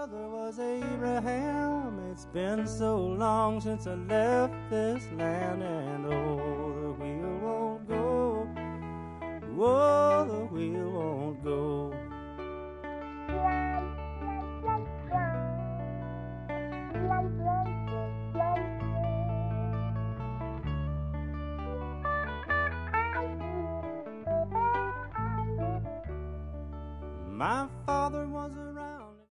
father was Abraham. It's been so long since I left this land, and oh, the wheel won't go. Whoa, the wheel won't go. My father was a